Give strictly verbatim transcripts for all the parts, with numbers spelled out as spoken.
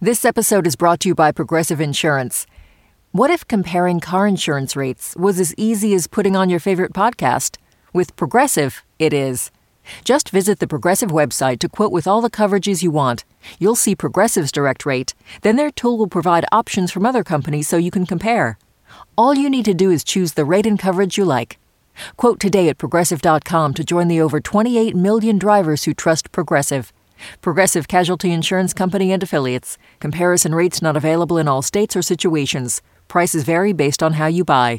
This episode is brought to you by Progressive Insurance. What if comparing car insurance rates was as easy as putting on your favorite podcast? With Progressive, it is. Just visit the Progressive website to quote with all the coverages you want. You'll see Progressive's direct rate. Then their tool will provide options from other companies so you can compare. All you need to do is choose the rate and coverage you like. Quote today at Progressive dot com to join the over twenty-eight million drivers who trust Progressive. Progressive Casualty Insurance Company and Affiliates. Comparison rates not available in all states or situations. Prices vary based on how you buy.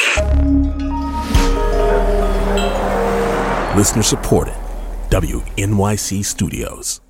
Listener supported. W N Y C Studios.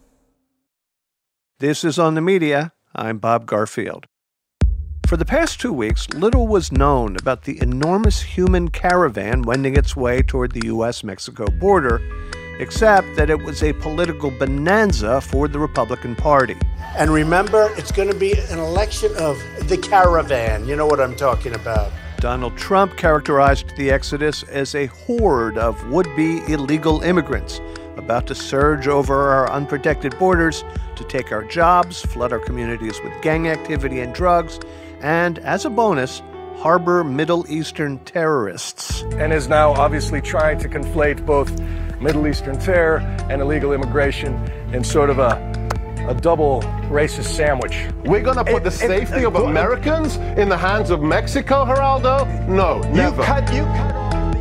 This is On the Media. I'm Bob Garfield. For the past two weeks, little was known about the enormous human caravan wending its way toward the U S Mexico border, except that it was a political bonanza for the Republican Party. And remember, it's going to be an election of the caravan. You know what I'm talking about. Donald Trump characterized the exodus as a horde of would-be illegal immigrants about to surge over our unprotected borders to take our jobs, flood our communities with gang activity and drugs, and, as a bonus, harbor Middle Eastern terrorists. And is now obviously trying to conflate both Middle Eastern terror and illegal immigration in sort of a a double racist sandwich. We're going to put it, the safety it, of Americans in the hands of Mexico, Geraldo? No, never. You cut, you cut.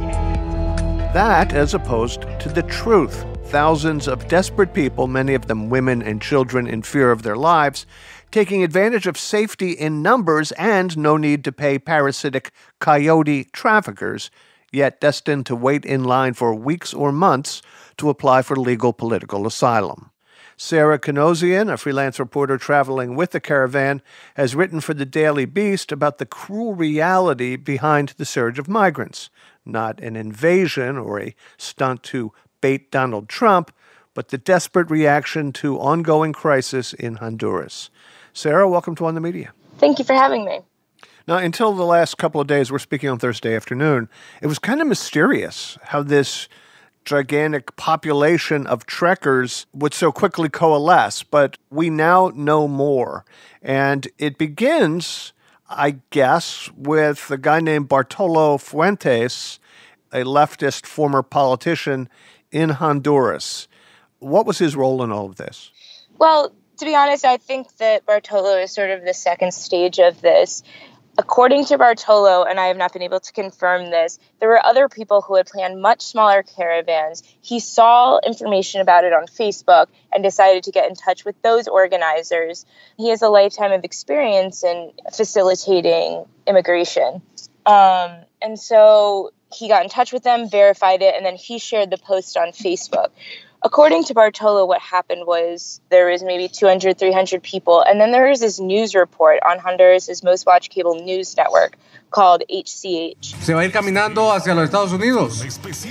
That as opposed to the truth. Thousands of desperate people, many of them women and children in fear of their lives, taking advantage of safety in numbers and no need to pay parasitic coyote traffickers, yet destined to wait in line for weeks or months to apply for legal political asylum. Sarah Kanosian, a freelance reporter traveling with the caravan, has written for the Daily Beast about the cruel reality behind the surge of migrants. Not an invasion or a stunt to bait Donald Trump, but the desperate reaction to ongoing crisis in Honduras. Sarah, welcome to On the Media. Thank you for having me. Now, until the last couple of days, we're speaking on Thursday afternoon, it was kind of mysterious how this gigantic population of trekkers would so quickly coalesce, but we now know more. And it begins, I guess, with a guy named Bartolo Fuentes, a leftist former politician in Honduras. What was his role in all of this? Well, to be honest, I think that Bartolo is sort of the second stage of this. According to Bartolo, and I have not been able to confirm this, there were other people who had planned much smaller caravans. He saw information about it on Facebook and decided to get in touch with those organizers. He has a lifetime of experience in facilitating immigration. Um, and so he got in touch with them, verified it, and then he shared the post on Facebook. According to Bartolo, what happened was there was maybe two hundred, three hundred people. And then there was this news report on Honduras' most watched cable news network called H C H. Se va a ir caminando hacia los Estados Unidos.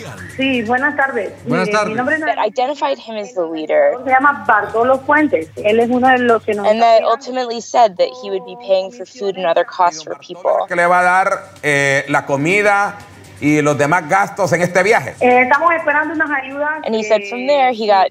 Sí, buenas tardes. Buenas tardes. That identified him as the leader. Se llama Bartolo Fuentes. Él es uno de los que nos and that ultimately said that he would be paying for food and other costs for people. Que le va a dar eh, la comida y los demás gastos en este viaje. Eh, estamos esperando unas ayudas. And he said from there he got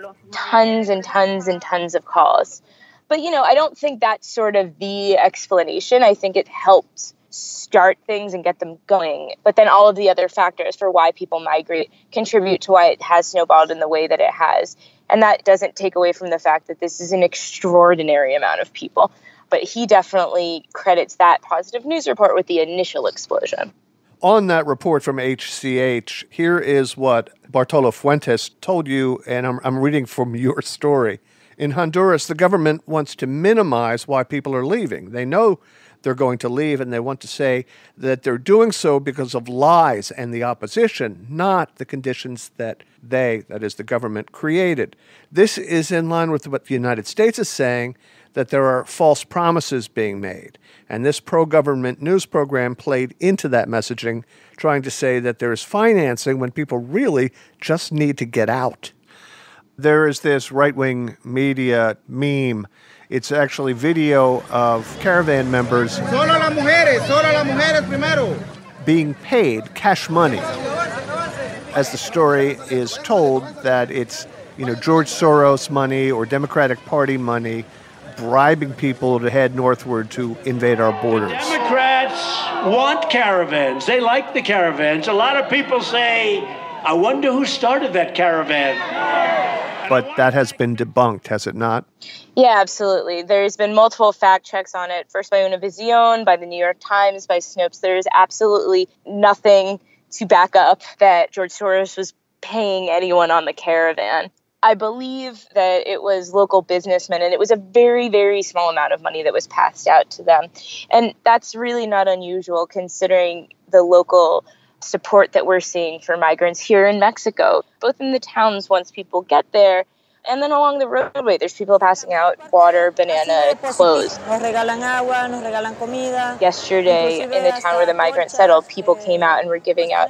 tons and tons and tons of calls. But, you know, I don't think that's sort of the explanation. I think it helped start things and get them going. But then all of the other factors for why people migrate contribute to why it has snowballed in the way that it has. And that doesn't take away from the fact that this is an extraordinary amount of people. But he definitely credits that positive news report with the initial explosion. On that report from H C H, here is what Bartolo Fuentes told you, and I'm, I'm reading from your story. In Honduras, the government wants to minimize why people are leaving. They know they're going to leave, and they want to say that they're doing so because of lies and the opposition, not the conditions that they, that is the government, created. This is in line with what the United States is saying, that there are false promises being made. And this pro-government news program played into that messaging, trying to say that there is financing when people really just need to get out. There is this right-wing media meme. It's actually video of caravan members Solo las mujeres, solo las mujeres primero. being paid cash money. As the story is told, that it's, you know, George Soros money or Democratic Party money bribing people to head northward to invade our borders. Democrats want caravans. They like the caravans. A lot of people say, I wonder who started that caravan. But that has been debunked, has it not? Yeah, absolutely. There's been multiple fact checks on it, first by Univision, by the New York Times, by Snopes. There's absolutely nothing to back up that George Soros was paying anyone on the caravan. I believe that it was local businessmen, and it was a very, very small amount of money that was passed out to them. And that's really not unusual considering the local support that we're seeing for migrants here in Mexico, both in the towns once people get there, and then along the roadway, there's people passing out water, banana, clothes. Yesterday, in the town where the migrants settled, people came out and were giving out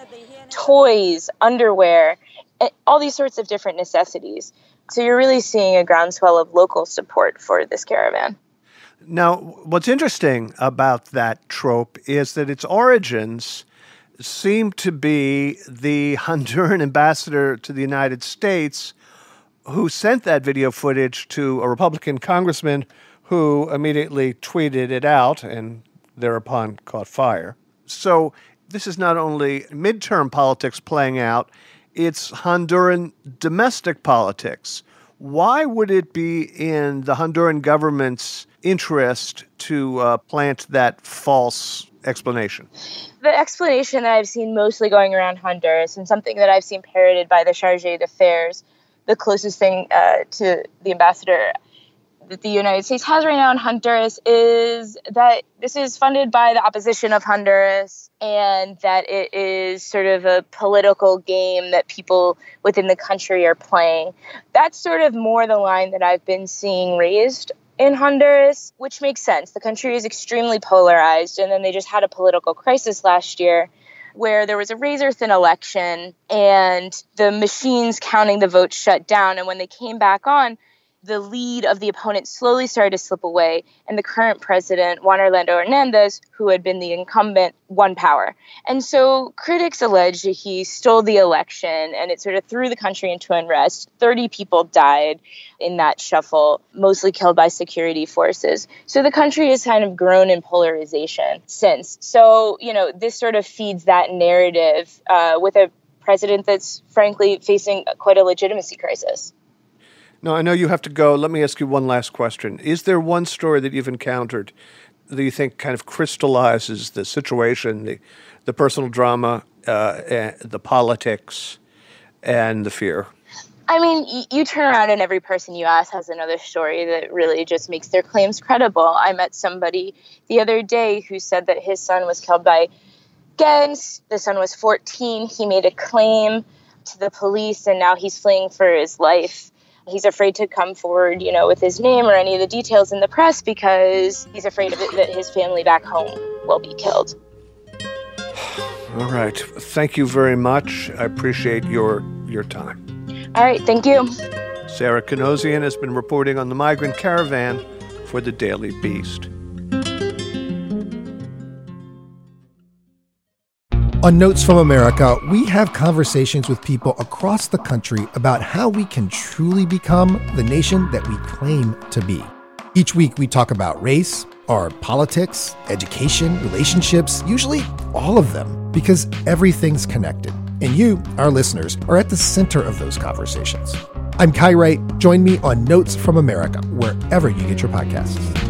toys, underwear, and all these sorts of different necessities. So you're really seeing a groundswell of local support for this caravan. Now, what's interesting about that trope is that its origins seem to be the Honduran ambassador to the United States who sent that video footage to a Republican congressman who immediately tweeted it out and thereupon caught fire. So this is not only midterm politics playing out, it's Honduran domestic politics. Why would it be in the Honduran government's interest to uh, plant that false explanation? The explanation that I've seen mostly going around Honduras, and something that I've seen parroted by the Charge d'Affaires, the closest thing uh, to the ambassador that the United States has right now in Honduras, is that this is funded by the opposition of Honduras and that it is sort of a political game that people within the country are playing. That's sort of more the line that I've been seeing raised in Honduras, which makes sense. The country is extremely polarized, and then they just had a political crisis last year where there was a razor-thin election and the machines counting the votes shut down. And when they came back on, the lead of the opponent slowly started to slip away, and the current president, Juan Orlando Hernandez, who had been the incumbent, won power. And so critics allege that he stole the election, and it sort of threw the country into unrest. thirty people died in that shuffle, mostly killed by security forces. So the country has kind of grown in polarization since. So, you know, this sort of feeds that narrative uh, with a president that's frankly facing quite a legitimacy crisis. Now, I know you have to go. Let me ask you one last question. Is there one story that you've encountered that you think kind of crystallizes the situation, the, the personal drama, uh, and the politics, and the fear? I mean, y- you turn around and every person you ask has another story that really just makes their claims credible. I met somebody the other day who said that his son was killed by gangs. The son was fourteen. He made a claim to the police, and now he's fleeing for his life. He's afraid to come forward, you know, with his name or any of the details in the press because he's afraid of it, that his family back home will be killed. All right. Thank you very much. I appreciate your your time. All right. Thank you. Sarah Kanosian has been reporting on the migrant caravan for the Daily Beast. On Notes from America, we have conversations with people across the country about how we can truly become the nation that we claim to be. Each week, we talk about race, our politics, education, relationships, usually all of them, because everything's connected. And you, our listeners, are at the center of those conversations. I'm Kai Wright. Join me on Notes from America, wherever you get your podcasts.